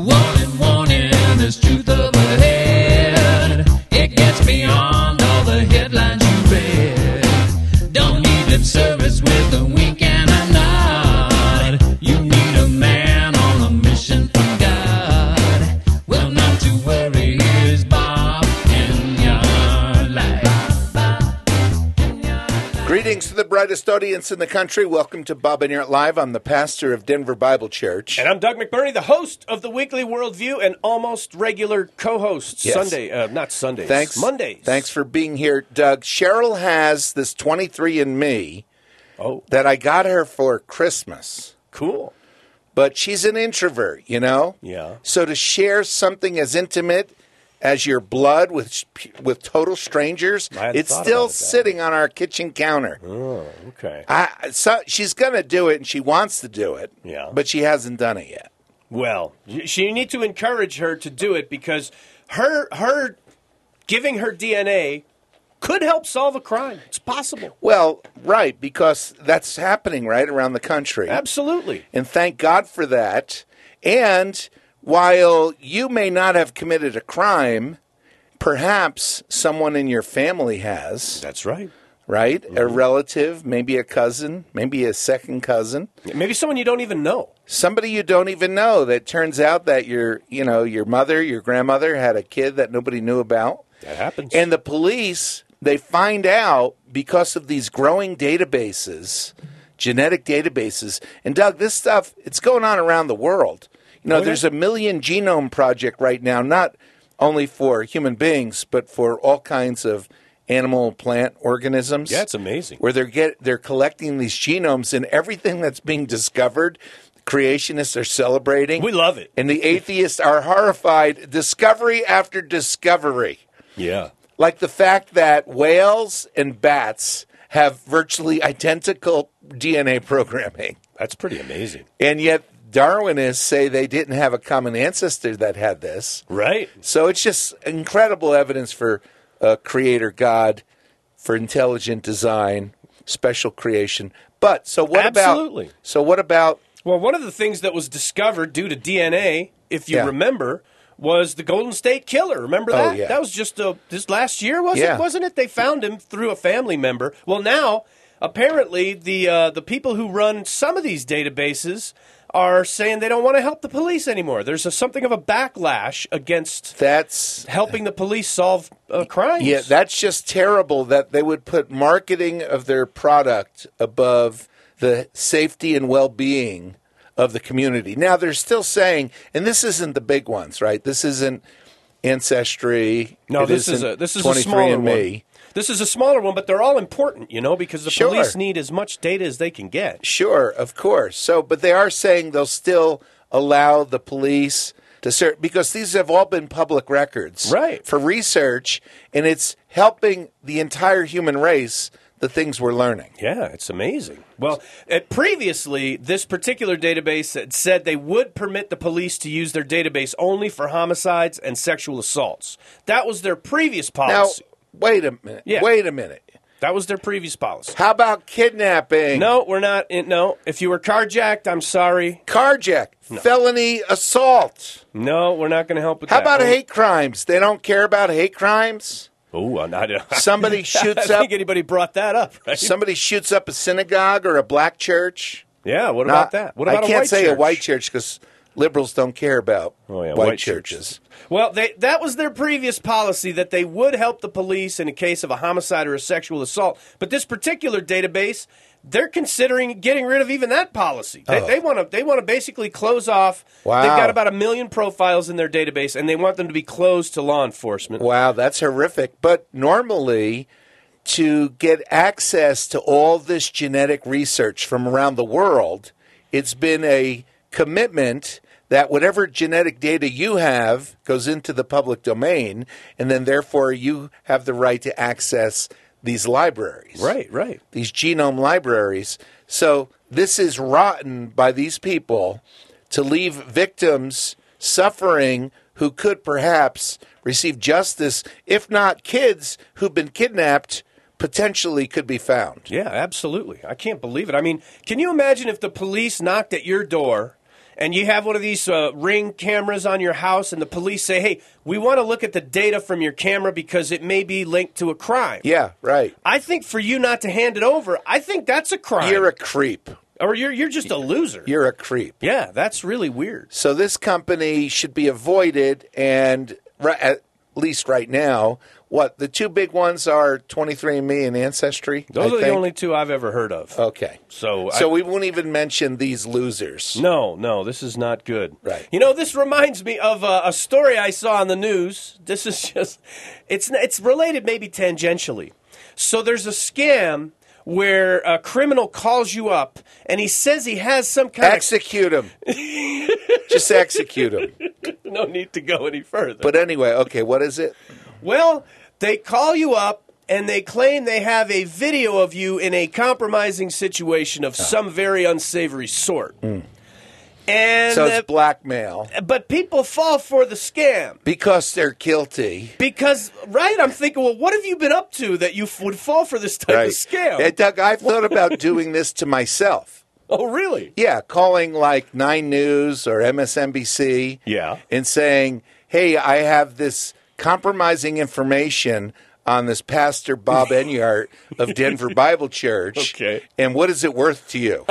Warning, warning, there's truth up ahead. It gets beyond all the headlines you read. Don't need lip service with a wink and a nod. You need a man on a mission from God. Well, not to worry, here's Bob in your life. Greetings to the brightest audience in the country. Welcome to Bob Enyart Live. I'm the pastor of Denver Bible Church. And I'm Doug McBurney, the host of the Weekly Worldview and almost regular co-host. Yes. Not Sundays. Mondays. Thanks for being here, Doug. Cheryl has this 23andMe that I got her for Christmas. Cool. But she's an introvert, you know? Yeah. So to share something as intimate as your blood with total strangers, it's still sitting on our kitchen counter. Oh, okay. So she's going to do it, and she wants to do it, but she hasn't done it yet. Well, you need to encourage her to do it because her giving her DNA could help solve a crime. It's possible. Well, right, because that's happening right around the country. Absolutely. And thank God for that. And while you may not have committed a crime, perhaps someone in your family has. That's right. Right? Mm-hmm. A relative, maybe a cousin, maybe a second cousin. Maybe someone you don't even know. Somebody you don't even know that turns out that your mother, your grandmother had a kid that nobody knew about. That happens. And the police, they find out because of these growing databases, genetic databases. And Doug, this stuff, it's going on around the world. There's a Million Genome Project right now, not only for human beings, but for all kinds of animal, plant organisms. Yeah, it's amazing. Where they're collecting these genomes, and everything that's being discovered, creationists are celebrating. We love it. And the atheists are horrified. Discovery after discovery. Yeah. Like the fact that whales and bats have virtually identical DNA programming. That's pretty amazing. And yet Darwinists say they didn't have a common ancestor that had this. Right. So it's just incredible evidence for Creator God, for intelligent design, special creation. But so what Absolutely. about? Well, one of the things that was discovered due to DNA, if you remember, was the Golden State Killer. Remember that? Oh, yeah. That was just this last year, wasn't it? They found him through a family member. Well, now apparently the people who run some of these databases are saying they don't want to help the police anymore. There's something of a backlash against helping the police solve crimes. Yeah, that's just terrible that they would put marketing of their product above the safety and well-being of the community. Now, they're still saying, and this isn't the big ones, right? This isn't Ancestry. No, this is a smaller one. This is a smaller one, but they're all important, because the police need as much data as they can get. Sure, of course. But they are saying they'll still allow the police to search, because these have all been public records. Right. For research, and it's helping the entire human race, the things we're learning. Yeah, it's amazing. Well, previously, this particular database had said they would permit the police to use their database only for homicides and sexual assaults. That was their previous policy. Now, wait a minute. Yeah. Wait a minute. That was their previous policy. How about kidnapping? No, we're not. No. If you were carjacked, I'm sorry. Carjack. No. Felony assault. No, we're not going to help with that. How about hate crimes? They don't care about hate crimes? Oh, somebody shoots I up. think anybody brought that up, right? Somebody shoots up a synagogue or a black church. Yeah, what about that? What about I can't say church? A white church because liberals don't care about white churches. Well, that was their previous policy, that they would help the police in a case of a homicide or a sexual assault. But this particular database, they're considering getting rid of even that policy. They want to basically close off. Wow. They've got about 1 million profiles in their database, and they want them to be closed to law enforcement. Wow, that's horrific. But normally, to get access to all this genetic research from around the world, it's been a commitment that whatever genetic data you have goes into the public domain, and then therefore you have the right to access these libraries. Right. These genome libraries. So this is rotten by these people to leave victims suffering who could perhaps receive justice, if not kids who've been kidnapped potentially could be found. Yeah, absolutely. I can't believe it. I mean, can you imagine if the police knocked at your door and you have one of these Ring cameras on your house, and the police say, hey, we want to look at the data from your camera because it may be linked to a crime. Yeah, right. I think for you not to hand it over, I think that's a crime. You're a creep. Or you're just a loser. You're a creep. Yeah, that's really weird. So this company should be avoided, and at least right now, the two big ones are 23andMe and Ancestry? Those are the only two I've ever heard of. Okay. So we won't even mention these losers. No, this is not good. Right. This reminds me of a story I saw on the news. This is just, it's related maybe tangentially. So there's a scam where a criminal calls you up and he says he has some kind Execute him. Just execute him. No need to go any further. But anyway, okay, what is it? Well, they call you up and they claim they have a video of you in a compromising situation of some very unsavory sort. And so it's blackmail. But people fall for the scam. Because they're guilty. Because, right, I'm thinking, well, what have you been up to that you would fall for this type of scam? Yeah, Doug, I've thought about doing this to myself. Oh, really? Yeah, calling like 9 News or MSNBC. Yeah. And saying, hey, I have this compromising information on this Pastor Bob Enyart of Denver Bible Church. Okay. And what is it worth to you?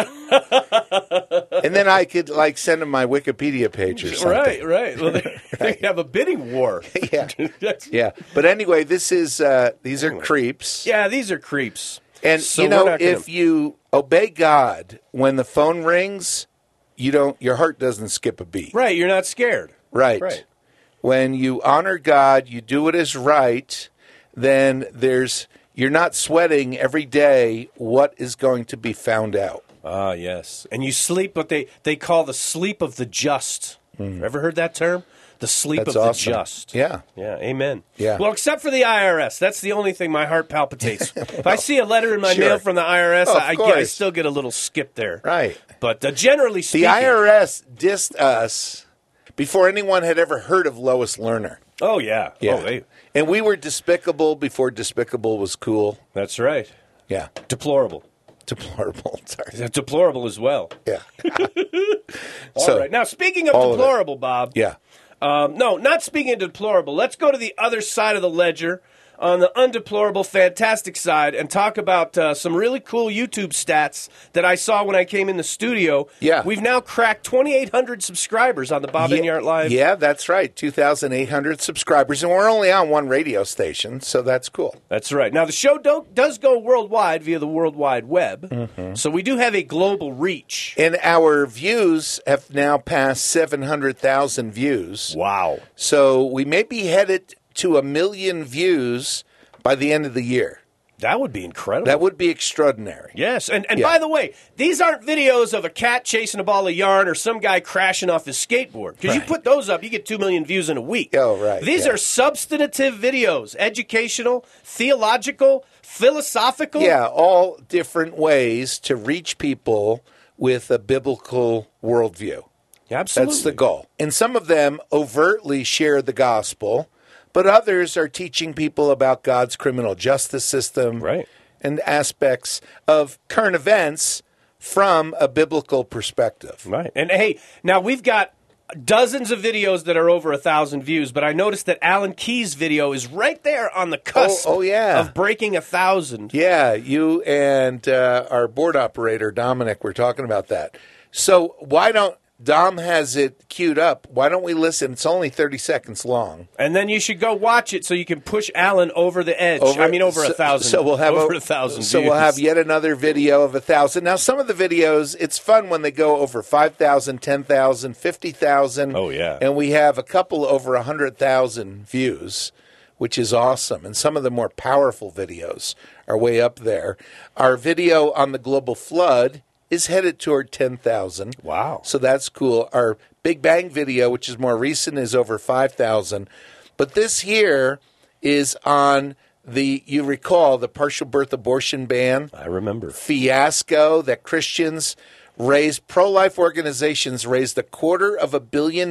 And then I could send them my Wikipedia page or something. Right. Well, they have a bidding war. Yeah. Yeah. But anyway, these are creeps. Yeah, these are creeps. And so if you obey God when the phone rings, your heart doesn't skip a beat. Right, you're not scared. Right. When you honor God, you do what is right, then you're not sweating every day what is going to be found out. Ah, yes. And you sleep what they call the sleep of the just. Ever heard that term? The sleep That's of awesome. the just. Yeah. Yeah, amen. Yeah. Well, except for the IRS. That's the only thing my heart palpitates. If I see a letter in my mail from the IRS, I still get a little skip there. Right. But generally speaking... The IRS dissed us before anyone had ever heard of Lois Lerner. Oh, yeah. Yeah. And we were despicable before despicable was cool. That's right. Yeah. Deplorable. Deplorable. Sorry. Deplorable as well. Yeah. All right. Now, speaking of deplorable, Bob. Yeah. No, not speaking of deplorable. Let's go to the other side of the ledger, on the undeplorable, fantastic side, and talk about some really cool YouTube stats that I saw when I came in the studio. Yeah. We've now cracked 2,800 subscribers on the Bob Enyart Live. Yeah, that's right. 2,800 subscribers, and we're only on one radio station, so that's cool. That's right. Now, the show does go worldwide via the World Wide Web, so we do have a global reach. And our views have now passed 700,000 views. Wow. So we may be headed to 1 million views by the end of the year. That would be incredible. That would be extraordinary. Yes. And by the way, these aren't videos of a cat chasing a ball of yarn or some guy crashing off his skateboard. Because you put those up, you get 2 million views in a week. Oh, right. These are substantive videos, educational, theological, philosophical. Yeah, all different ways to reach people with a biblical worldview. Absolutely. That's the goal. And some of them overtly share the gospel, but others are teaching people about God's criminal justice system and aspects of current events from a biblical perspective. Right. And hey, now we've got dozens of videos that are over 1,000 views, but I noticed that Alan Key's video is right there on the cusp of breaking 1,000. Yeah, you and our board operator, Dominic, were talking about that. So why don't Dom has it queued up. Why don't we listen? It's only 30 seconds long. And then you should go watch it so you can push Alan over the edge. Over 1,000. So we'll have over 1,000 So views. we'll have yet another video of 1,000. Now, some of the videos, it's fun when they go over 5,000, 10,000, 50,000. Oh, yeah. And we have a couple over 100,000 views, which is awesome. And some of the more powerful videos are way up there. Our video on the global flood is headed toward 10,000. Wow. So that's cool. Our Big Bang video, which is more recent, is over 5,000. But this here is on you recall, the partial birth abortion ban. I remember. Fiasco that Christians pro-life organizations raised $250 million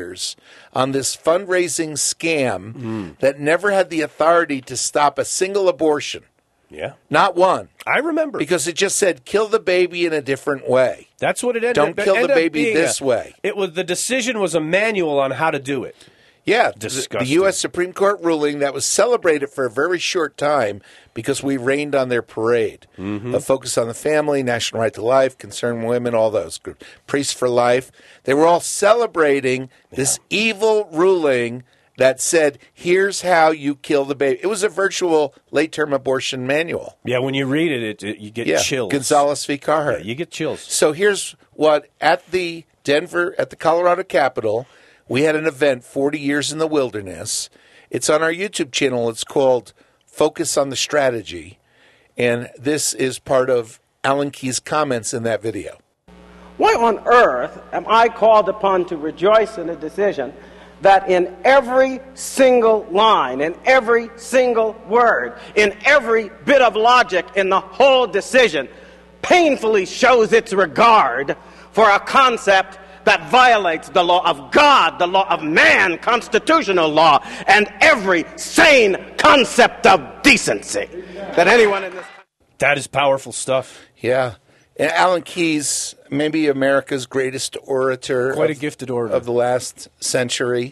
on this fundraising scam that never had the authority to stop a single abortion. Yeah. Not one. I remember. Because it just said, kill the baby in a different way. That's what it ended up. Don't kill the baby this way. The decision was a manual on how to do it. Yeah, Disgusting. the U.S. Supreme Court ruling that was celebrated for a very short time because we rained on their parade. A focus on the family, national right to life, concern women, all those groups. Priests for Life. They were all celebrating this evil ruling that said, here's how you kill the baby. It was a virtual late-term abortion manual. Yeah, when you read it, you get chills. Gonzalez v. Carhart. Yeah, you get chills. So here's what, at the Colorado Capitol, we had an event, 40 Years in the Wilderness. It's on our YouTube channel. It's called Focus on the Strategy. And this is part of Alan Keyes' comments in that video. Why on earth am I called upon to rejoice in a decision that in every single line, in every single word, in every bit of logic in the whole decision painfully shows its regard for a concept that violates the law of God, the law of man, constitutional law, and every sane concept of decency that anyone in this country... That is powerful stuff. Yeah. And Alan Keyes, maybe America's greatest orator. Quite a gifted orator. Of the last century.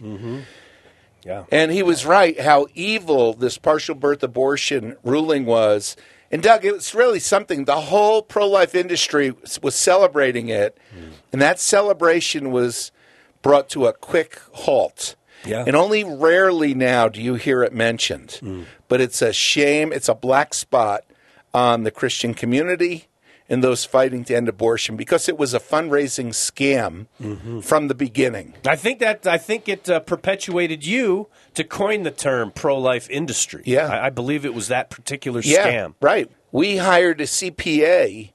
Yeah. And he was right how evil this partial birth abortion ruling was. And Doug, it was really something. The whole pro-life industry was celebrating it. And that celebration was brought to a quick halt. Yeah. And only rarely now do you hear it mentioned. But it's a shame. It's a black spot on the Christian community and those fighting to end abortion because it was a fundraising scam from the beginning. I think it perpetuated you to coin the term pro-life industry. Yeah. I believe it was that particular scam. Yeah, right. We hired a CPA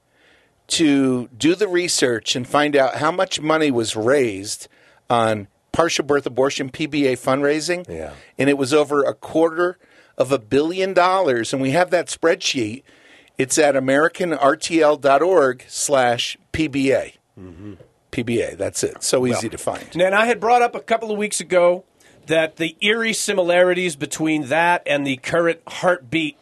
to do the research and find out how much money was raised on partial birth abortion, PBA fundraising. Yeah. And it was over $250 million. And we have that spreadsheet. It's at americanrtl.org/PBA. PBA, that's it. So easy to find. And I had brought up a couple of weeks ago that the eerie similarities between that and the current heartbeat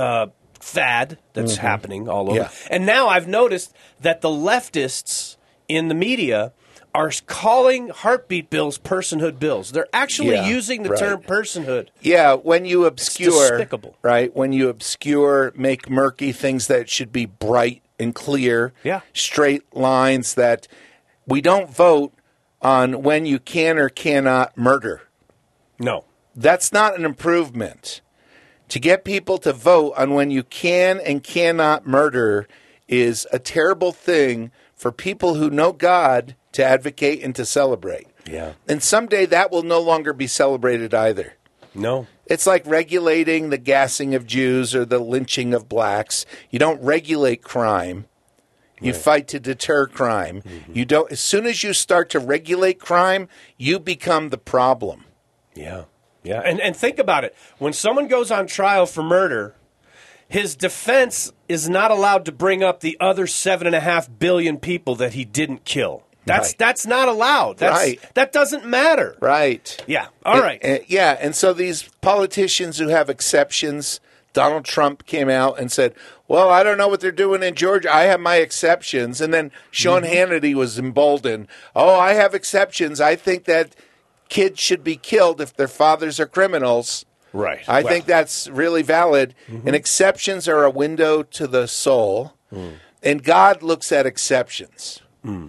fad that's happening all over. Yeah. And now I've noticed that the leftists in the media are calling heartbeat bills personhood bills. They're actually using the term personhood. Yeah, when you obscure, it's despicable. Right? When you obscure, make murky things that should be bright and clear, straight lines that we don't vote on when you can or cannot murder. No. That's not an improvement. To get people to vote on when you can and cannot murder is a terrible thing for people who know God to advocate and to celebrate. Yeah. And someday that will no longer be celebrated either. No. It's like regulating the gassing of Jews or the lynching of blacks. You don't regulate crime. You fight to deter crime. You don't. As soon as you start to regulate crime, you become the problem. Yeah. Yeah. And think about it. When someone goes on trial for murder, his defense is not allowed to bring up the other 7.5 billion people that he didn't kill. That's not allowed. That doesn't matter. Right. Yeah. All right. And so these politicians who have exceptions, Donald Trump came out and said, well, I don't know what they're doing in Georgia. I have my exceptions. And then Sean Hannity was emboldened. Oh, I have exceptions. I think that kids should be killed if their fathers are criminals. Right. I think that's really valid. And exceptions are a window to the soul. And God looks at exceptions.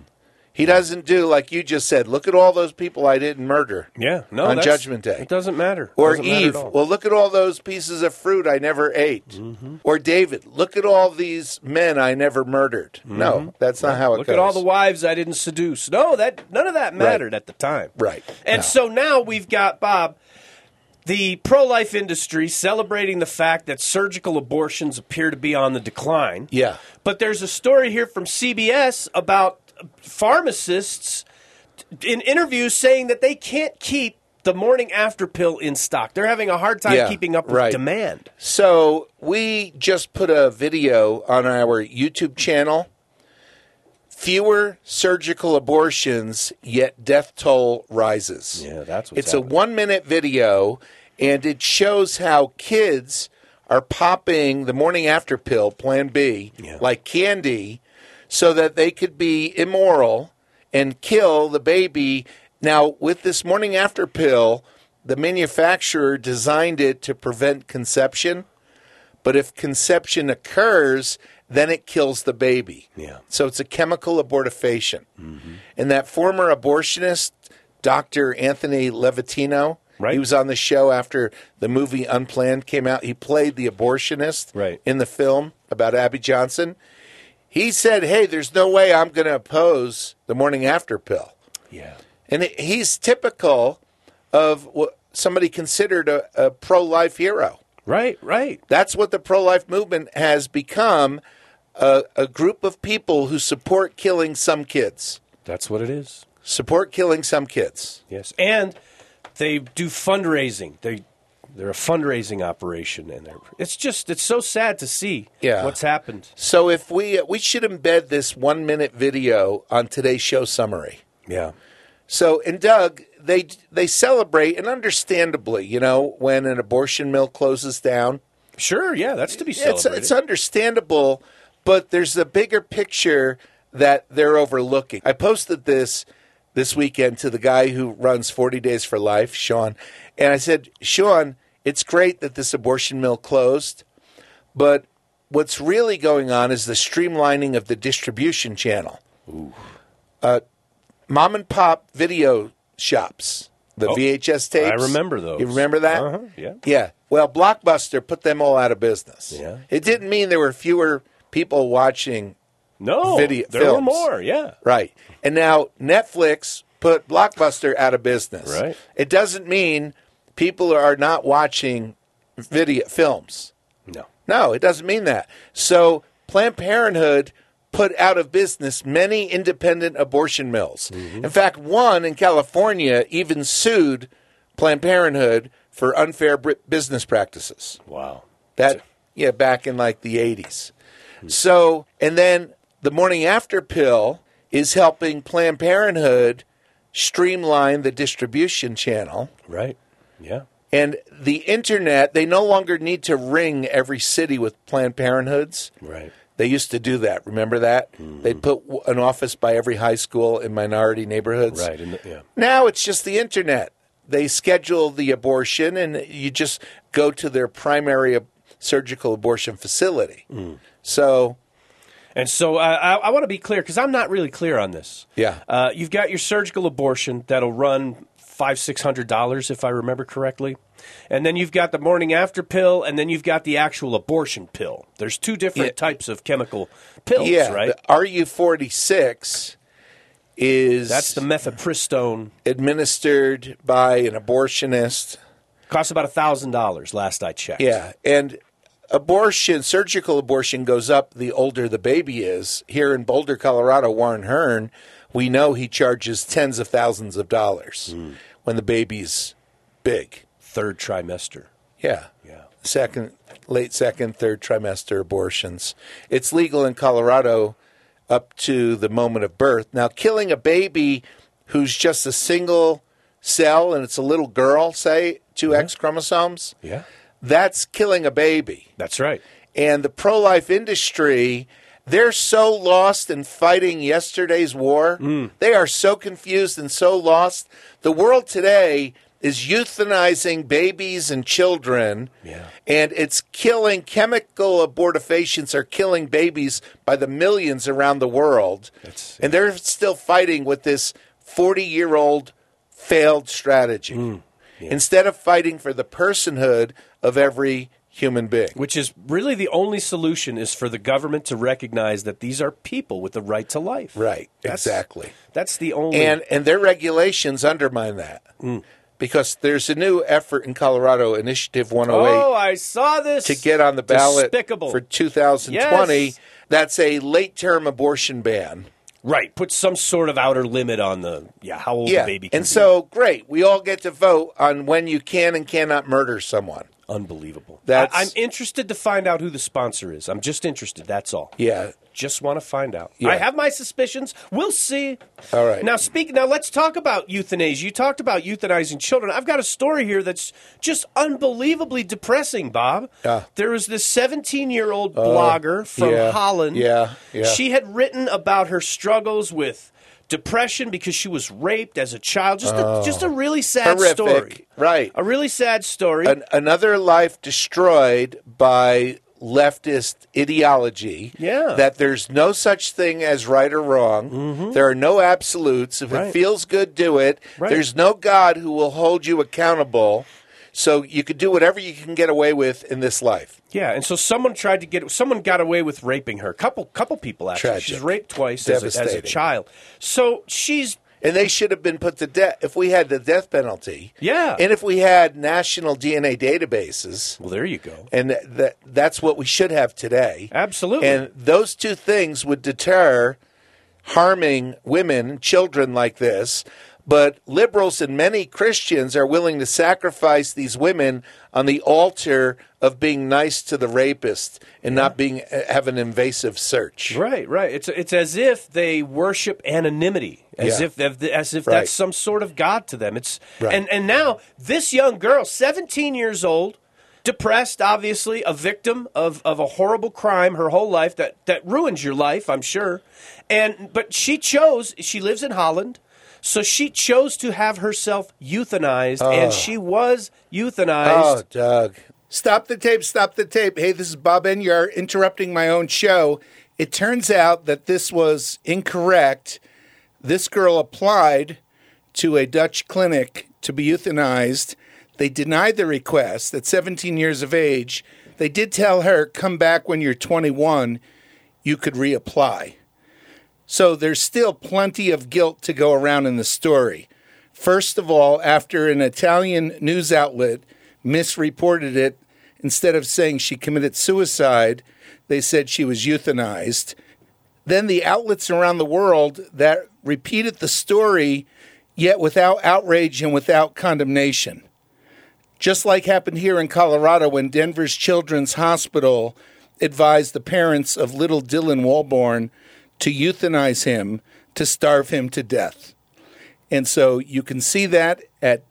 He doesn't do, like you just said, look at all those people I didn't murder on Judgment Day. It doesn't matter. Or Eve, well, look at all those pieces of fruit I never ate. Or David, look at all these men I never murdered. No, that's not how it goes. Look at all the wives I didn't seduce. No, none of that mattered at the time. Right. And so now we've got, Bob, the pro-life industry celebrating the fact that surgical abortions appear to be on the decline. Yeah. But there's a story here from CBS about pharmacists in interviews saying that they can't keep the morning after pill in stock. They're having a hard time keeping up with demand. So we just put a video on our YouTube channel. Fewer surgical abortions, yet death toll rises. Yeah, that's what's It's a 1-minute video, and it shows how kids are popping the morning after pill, Plan B, like candy, so that they could be immoral and kill the baby. Now, with this morning after pill, the manufacturer designed it to prevent conception, but if conception occurs, then it kills the baby. Yeah. So it's a chemical abortifacient. And that former abortionist, Dr. Anthony Levitino, right. He was on the show after the movie Unplanned came out. He played the abortionist right. in the film about Abby Johnson. He said, hey, there's no way I'm going to oppose the morning after pill. Yeah. And he's typical of what somebody considered a pro-life hero. Right, right. That's what the pro-life movement has become, a group of people who support killing some kids. That's what it is. Support killing some kids. Yes, and they do fundraising. They're a fundraising operation, and it's so sad to see what's happened. So if we should embed this 1-minute video on today's show summary. Yeah. So, and Doug, they celebrate, and understandably, when an abortion mill closes down. Sure, yeah, that's to be celebrated. It's understandable, but there's a bigger picture that they're overlooking. I posted this weekend to the guy who runs 40 Days for Life, Sean, and I said, Sean, it's great that this abortion mill closed, but what's really going on is the streamlining of the distribution channel. Ooh. Mom and pop video shops, the VHS tapes. I remember those. You remember that? Uh-huh, yeah. Yeah. Well, Blockbuster put them all out of business. Yeah. It didn't mean there were fewer people watching there films. were more, yeah. Right. And now Netflix put Blockbuster out of business. Right. It doesn't mean people are not watching films. No, it doesn't mean that. So Planned Parenthood put out of business many independent abortion mills. Mm-hmm. In fact, one in California even sued Planned Parenthood for unfair business practices. Wow. Back in like the 80s. So, and then the morning after pill is helping Planned Parenthood streamline the distribution channel. Right. Yeah. And the internet, they no longer need to ring every city with Planned Parenthoods. Right. They used to do that. Remember that? Mm-hmm. They'd put an office by every high school in minority neighborhoods. Right. Now it's just the internet. They schedule the abortion, and you just go to their primary surgical abortion facility. Mm. So I want to be clear, because I'm not really clear on this. Yeah. You've got your surgical abortion that'll run $500-600, if I remember correctly. And then you've got the morning after pill, and then you've got the actual abortion pill. There's two different types of chemical pills, right? The RU46 that's the mifepristone administered by an abortionist. Costs about $1,000 last I checked. Yeah, and surgical abortion goes up the older the baby is. Here in Boulder, Colorado, Warren Hearn, we know he charges tens of thousands of dollars when the baby's big. Third trimester. Yeah. Late second, third trimester abortions. It's legal in Colorado up to the moment of birth. Now, killing a baby who's just a single cell and it's a little girl, say, 2 X chromosomes, that's killing a baby. That's right. And the pro-life industry, they're so lost in fighting yesterday's war. They are so confused and so lost. The world today is euthanizing babies and children, and it's killing. Chemical abortifacients are killing babies by the millions around the world. And they're still fighting with this 40-year-old failed strategy. Instead of fighting for the personhood of every human being. Which is really the only solution, is for the government to recognize that these are people with the right to life. Right, exactly. That's the only... And their regulations undermine that. Because there's a new effort in Colorado, Initiative 108. Oh, I saw this. To get on the ballot Despicable. For 2020. Yes. That's a late-term abortion ban. Right. Put some sort of outer limit on how old the baby can be. And so, great. We all get to vote on when you can and cannot murder someone. Unbelievable. That's, I'm interested to find out who the sponsor is. I'm just interested, that's all. Yeah. Just want to find out. Yeah. I have my suspicions. We'll see. All right. Now, let's talk about euthanasia. You talked about euthanizing children. I've got a story here that's just unbelievably depressing, Bob. There was this 17-year-old blogger from Holland. Yeah. She had written about her struggles with depression because she was raped as a child. Just a really sad Horrific. story. Right. A really sad story. Another life destroyed by leftist ideology. Yeah. That there's no such thing as right or wrong. Mm-hmm. There are no absolutes. If it feels good, do it. Right. There's no God who will hold you accountable. So you could do whatever you can get away with in this life. Yeah, and so someone got away with raping her. Couple people actually. Tragic. She's raped twice as a child. So and they should have been put to death if we had the death penalty. Yeah. And if we had national DNA databases. Well, there you go. And that's what we should have today. Absolutely. And those two things would deter harming women and children like this. But liberals and many Christians are willing to sacrifice these women on the altar of being nice to the rapist and not have an invasive search. Right. It's as if they worship anonymity, as if that's some sort of god to them. And now this young girl, 17 years old, depressed, obviously, a victim of a horrible crime her whole life that ruins your life, I'm sure. But she lives in Holland. So she chose to have herself euthanized, and she was euthanized. Oh, Doug. Stop the tape. Hey, this is Bob Enyar interrupting my own show. It turns out that this was incorrect. This girl applied to a Dutch clinic to be euthanized. They denied the request at 17 years of age. They did tell her, come back when you're 21, you could reapply. So there's still plenty of guilt to go around in the story. First of all, after an Italian news outlet misreported it, instead of saying she committed suicide, they said she was euthanized. Then the outlets around the world that repeated the story, yet without outrage and without condemnation. Just like happened here in Colorado when Denver's Children's Hospital advised the parents of little Dylan Walborn to euthanize him, to starve him to death. And so you can see that at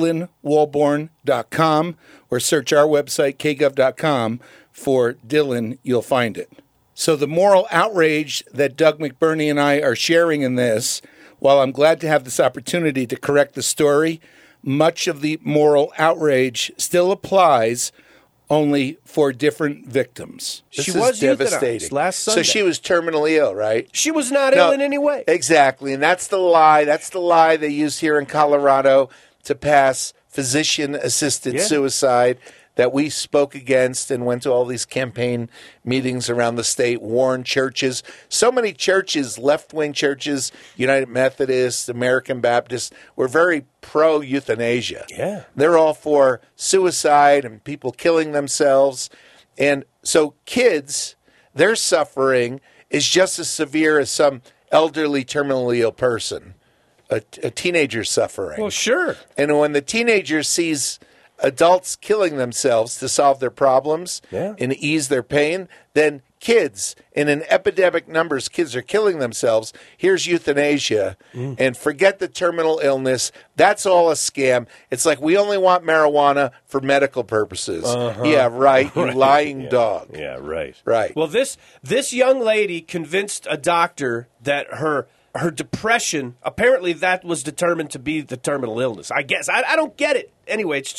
DylanWalborn.com or search our website, kgov.com, for Dylan. You'll find it. So the moral outrage that Doug McBurney and I are sharing in this, while I'm glad to have this opportunity to correct the story, much of the moral outrage still applies, only for different victims. She was devastating last Sunday. So she was terminally ill, right? She was not ill in any way. Exactly, and that's the lie. That's the lie they used here in Colorado to pass physician-assisted suicide that we spoke against and went to all these campaign meetings around the state, warned churches. So many churches, left-wing churches, United Methodist, American Baptist, were very pro-euthanasia. Yeah. They're all for suicide and people killing themselves. And so kids, their suffering is just as severe as some elderly, terminally ill person, a teenager's suffering. Well, sure. And when the teenager sees adults killing themselves to solve their problems and ease their pain, then kids, in an epidemic numbers, kids are killing themselves. Here's euthanasia, and forget the terminal illness. That's all a scam. It's like we only want marijuana for medical purposes. Yeah, right, you lying dog. Yeah, right. Right. Well, this young lady convinced a doctor that her depression, apparently that was determined to be the terminal illness. I guess. I don't get it. Anyway, it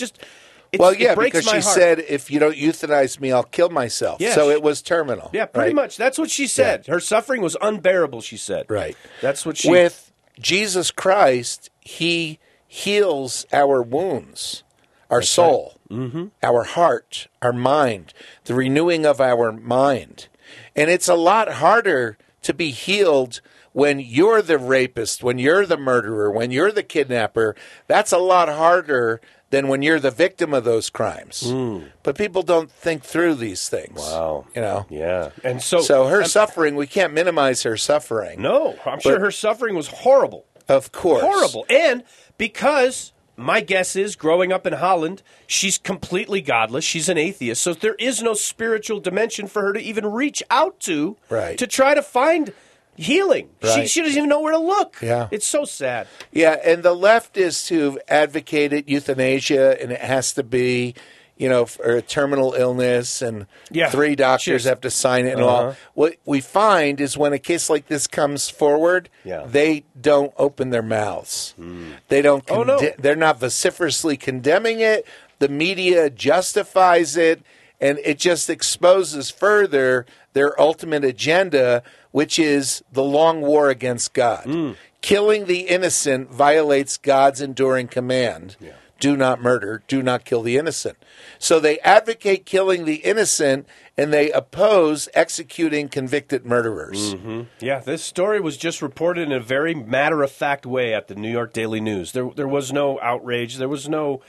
breaks because my she heart. said, if you don't euthanize me, I'll kill myself. Yeah, so it was terminal. Yeah, pretty right? much. That's what she said. Yeah. Her suffering was unbearable, she said. Right. That's what she... With Jesus Christ, he heals our wounds, our soul, our heart, our mind, the renewing of our mind. And it's a lot harder to be healed when you're the rapist, when you're the murderer, when you're the kidnapper. That's a lot harder than when you're the victim of those crimes. But people don't think through these things. Wow. You know? Yeah. And so her suffering, we can't minimize her suffering. No, I'm sure her suffering was horrible. Of course. Horrible. And because my guess is, growing up in Holland, she's completely godless. She's an atheist. So there is no spiritual dimension for her to even reach out to to try to find healing. Right. She doesn't even know where to look. Yeah. It's so sad. Yeah, and the leftists who've advocated euthanasia, and it has to be, for a terminal illness, and 3 doctors have to sign it and all. What we find is when a case like this comes forward, they don't open their mouths. They don't. They're not vociferously condemning it. The media justifies it, and it just exposes further their ultimate agenda, which is the long war against God. Killing the innocent violates God's enduring command. Do not murder, do not kill the innocent. So they advocate killing the innocent, and they oppose executing convicted murderers. Yeah, this story was just reported in a very matter-of-fact way at the New York Daily News. There was no outrage. There was no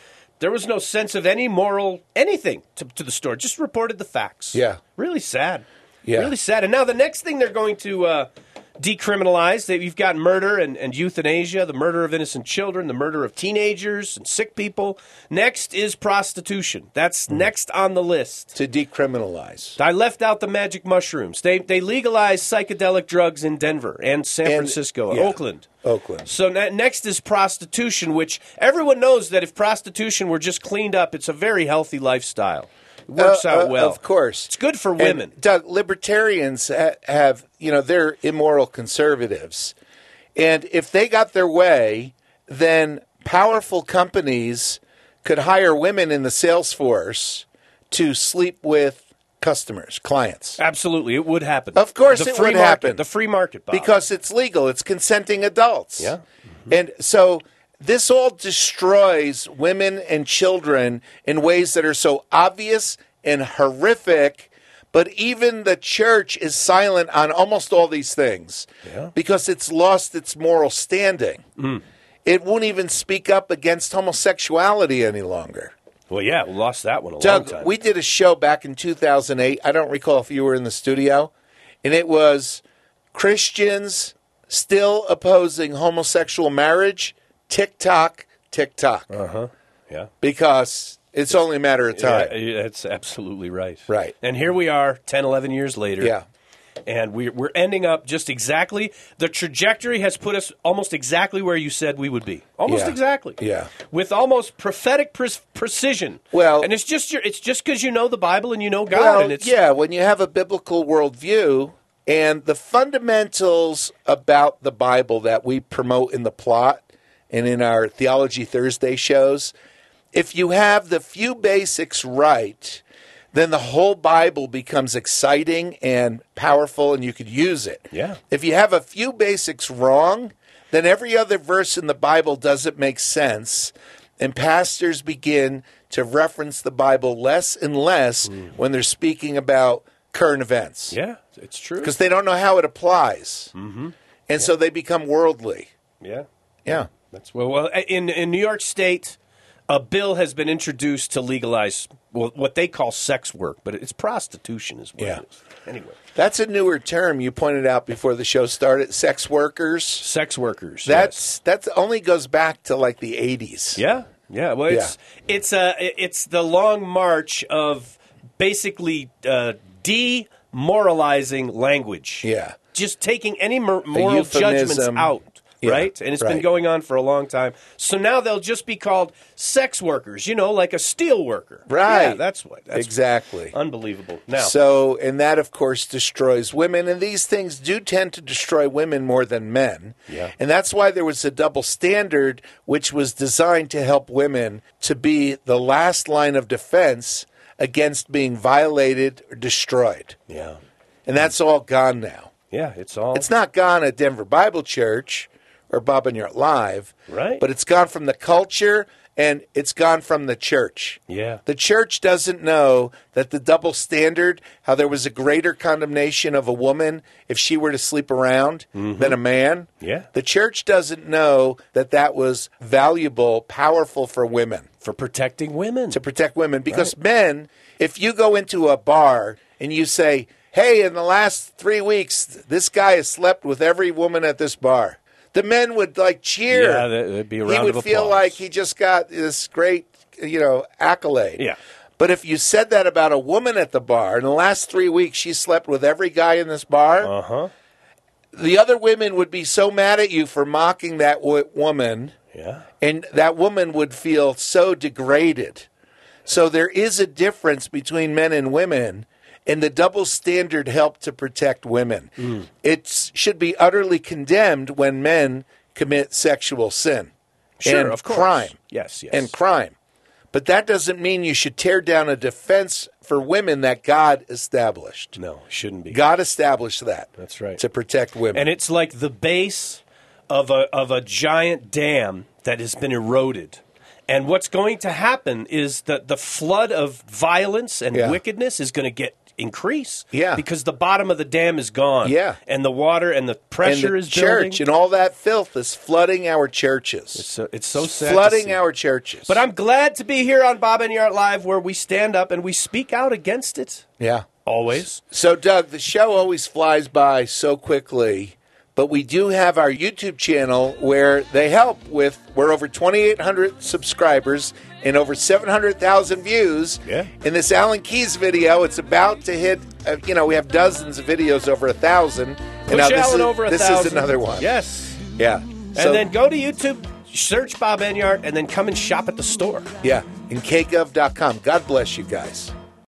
sense of any moral anything to the story. Just reported the facts. Yeah. Really sad. Yeah. Really sad. And now the next thing they're going to decriminalize, you've got murder and euthanasia, the murder of innocent children, the murder of teenagers and sick people. Next is prostitution. That's next on the list. To decriminalize. I left out the magic mushrooms. They legalized psychedelic drugs in Denver and San Francisco, Oakland. So next is prostitution, which everyone knows that if prostitution were just cleaned up, it's a very healthy lifestyle. It works out well. Of course. It's good for women. And, Doug, libertarians have, they're immoral conservatives. And if they got their way, then powerful companies could hire women in the sales force to sleep with customers, clients. Absolutely. It would happen. Of course it would happen. The free market, Bob. Because it's legal. It's consenting adults. Yeah. And so this all destroys women and children in ways that are so obvious and horrific, but even the church is silent on almost all these things because it's lost its moral standing. It won't even speak up against homosexuality any longer. Well, yeah, we lost that one a Doug, long time. we did a show back in 2008. I don't recall if you were in the studio, and it was Christians still opposing homosexual marriage. TikTok. Yeah. Because it's only a matter of time. Yeah, that's absolutely right. Right. And here we are 10, 11 years later. Yeah. And we're ending up just exactly, the trajectory has put us almost exactly where you said we would be. Almost exactly. Yeah. With almost prophetic precision. Well, and it's just because you know the Bible and you know God. Well, and it's, when you have a biblical worldview and the fundamentals about the Bible that we promote in the plot and in our Theology Thursday shows, if you have the few basics right, then the whole Bible becomes exciting and powerful, and you could use it. Yeah. If you have a few basics wrong, then every other verse in the Bible doesn't make sense, and pastors begin to reference the Bible less and less when they're speaking about current events. Yeah, it's true. Because they don't know how it applies. And so they become worldly. Yeah. Yeah. That's well in New York State, a bill has been introduced to legalize what they call sex work, but it's prostitution is what it is. Anyway. That's a newer term you pointed out before the show started, sex workers. Sex workers. That only goes back to like the 80s. Yeah. Yeah, well it's the long march of basically demoralizing language. Yeah. Just taking any moral judgments out. Yeah, right? And it's been going on for a long time. So now they'll just be called sex workers, like a steel worker. Right. Yeah, that's exactly. Unbelievable. Now, and that, of course, destroys women. And these things do tend to destroy women more than men. Yeah. And that's why there was a double standard, which was designed to help women to be the last line of defense against being violated or destroyed. Yeah. And that's all gone now. Yeah, it's not gone at Denver Bible Church or Bob and Yart Live. Right. But it's gone from the culture and it's gone from the church. Yeah. The church doesn't know that the double standard, how there was a greater condemnation of a woman if she were to sleep around than a man. Yeah. The church doesn't know that that was valuable, powerful for women. For protecting women. To protect women. Because men, if you go into a bar and you say, hey, in the last 3 weeks, this guy has slept with every woman at this bar. the men would like cheer. Yeah, there'd be a round He would of feel applause. like he just got this great, accolade. Yeah. But if you said that about a woman at the bar, in the last 3 weeks she slept with every guy in this bar, the other women would be so mad at you for mocking that woman, and that woman would feel so degraded. So there is a difference between men and women, and the double standard helped to protect women. It should be utterly condemned when men commit sexual sin and of course. crime. Yes. And crime. But that doesn't mean you should tear down a defense for women that God established. No, shouldn't be. God established that. That's right. To protect women. And it's like the base of a giant dam that has been eroded. And what's going to happen is that the flood of violence and wickedness is going to increase. Yeah. Because the bottom of the dam is gone. Yeah. And the water and the pressure and the is church building. and all that filth is flooding our churches. It's so sad. Flooding to see. our churches. But I'm glad to be here on Bob and Yart Live, where we stand up and we speak out against it. Yeah. Always. So, Doug, the show always flies by so quickly, but we do have our YouTube channel where they help with, we're over 2,800 subscribers and over 700,000 views. Yeah. In this Alan Keyes video, it's about to hit, we have dozens of videos over 1,000. Push Alan over 1,000. This is another one. Yes. Yeah. And then go to YouTube, search Bob Enyart, and then come and shop at the store. Yeah, in kgov.com. God bless you guys.